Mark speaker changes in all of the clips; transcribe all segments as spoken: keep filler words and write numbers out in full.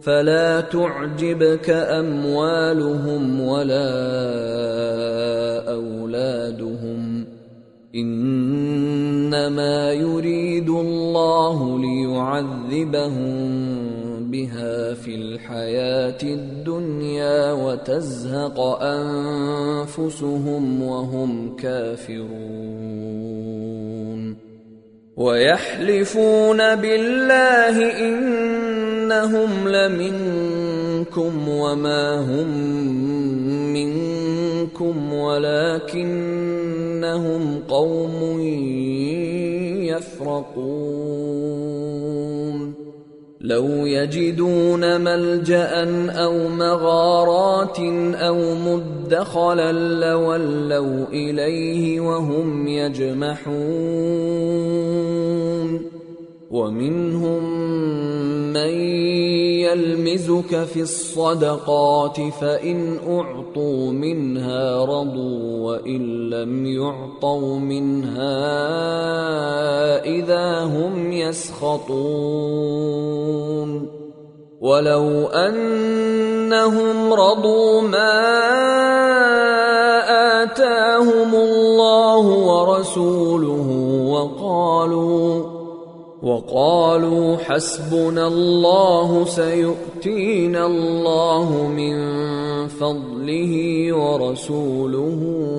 Speaker 1: فلا تعجبك أموالهم ولا أولادهم، إنما يريد الله ليعذبهم بها في الحياة الدنيا وتزهق أنفسهم وهم كافرون. ويحلفون بالله إنهم لمنكم وما هم منكم ولكنهم قوم يفرقون. لو يجدون ملجأ أو مغارات أو مدخلا لولوا إليه وهم يجمحون. ومنهم من يلمزك في الصدقات فإن أعطوا منها رضوا وإن لم يعطوا منها إذا هم يسخطون. ولو أنهم رضوا ما آتاهم الله ورسوله وقالوا وقالوا حسبنا الله سيؤتينا الله من فضله ورسوله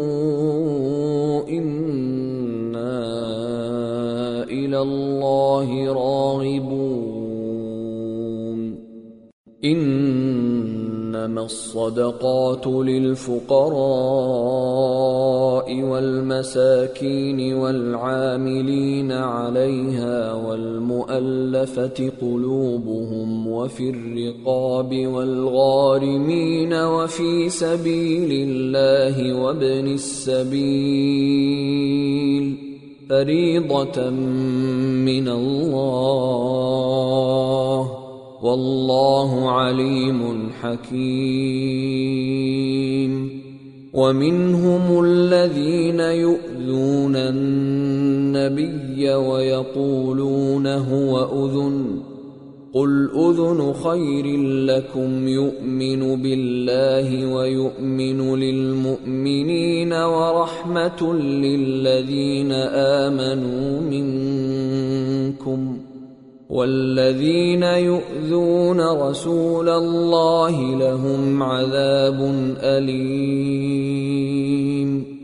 Speaker 1: إنا إلى الله راغبون. إنما الصدقات للفقراء والمساكين والعاملين عليها والمؤلفة قلوبهم وفي الرقاب والغارمين وفي سبيل الله وابن السبيل فريضة من الله والله عليم حكيم. ومنهم الذين يؤذون النبي ويقولون هو أذن قل أذن خير لكم يؤمن بالله ويؤمن للمؤمنين ورحمة للذين آمنوا منكم والذين يؤذون رسول الله لهم عذاب أليم.